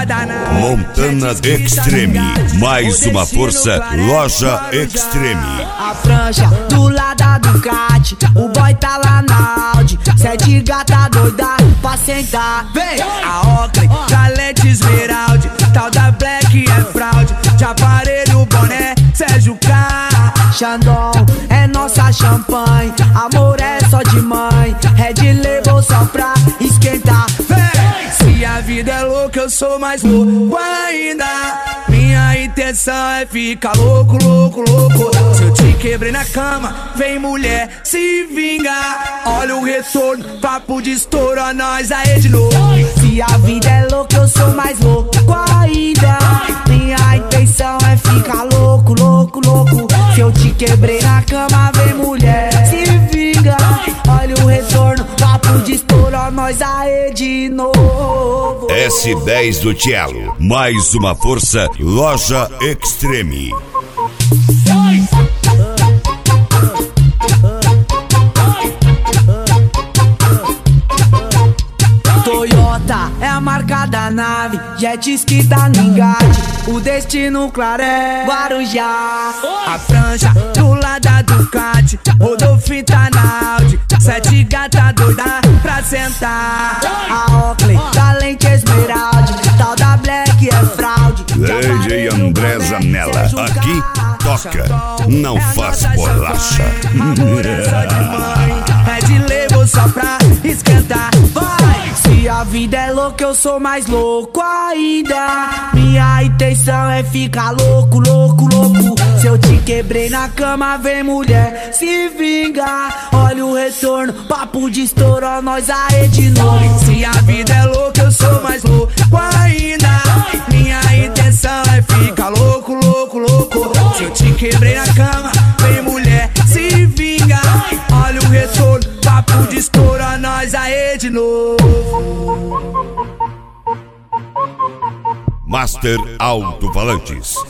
marcada na Montana Extreme, mais uma força, loja Extreme. A prancha do lado da Ducati, o boy tá lá na Audi. Sete gata doida pra sentar. Vem! A Oakley, da lente esmeralda, tal da Black é fraude. De aparelho, boné, Sérgio K. Xandão é nossa champanhe, amor é só de mãe. Red Label só pra esquentar. Vem! Se a vida é louca, eu sou mais louco ainda. Minha intenção é ficar louco, louco, louco. Se eu te quebrei na cama, vem mulher, se vinga. Olha o retorno, papo de estouro, a nós aí de novo. Se a vida é louca, eu sou mais louco ainda. Minha intenção é ficar louco, louco, louco. Se eu te quebrei na cama, vem mulher, se vinga. Olha o retorno, papo de estouro, a nós aí de novo. S10 do Cielo, mais uma força, loja Extreme. Toyota é a marca da nave, jet ski tá no engate. O destino claro é Guarujá. A prancha do lado da Ducati, Rodolfo tá na Audi. Sete gata doida pra sentar. A Oakley, da lente esmeralda, tal da Black é fraude. DJ André Zanella, aqui toca, não faz bolacha. Red Label só pra esquentar. Vai! Se a vida é louca, eu sou mais louco ainda. Minha intenção é ficar louco, louco, louco. Se eu te quebrei na cama, vem mulher, se vinga. Olha o retorno, papo de estouro, a nós aí de novo. Se a vida é louca, eu sou mais louco ainda. Minha intenção é ficar louco, louco, louco. Se eu te quebrei na cama, vem mulher, se vinga. Olha o retorno, papo de estouro, a nós aí de novo. Master Alto-Falantes.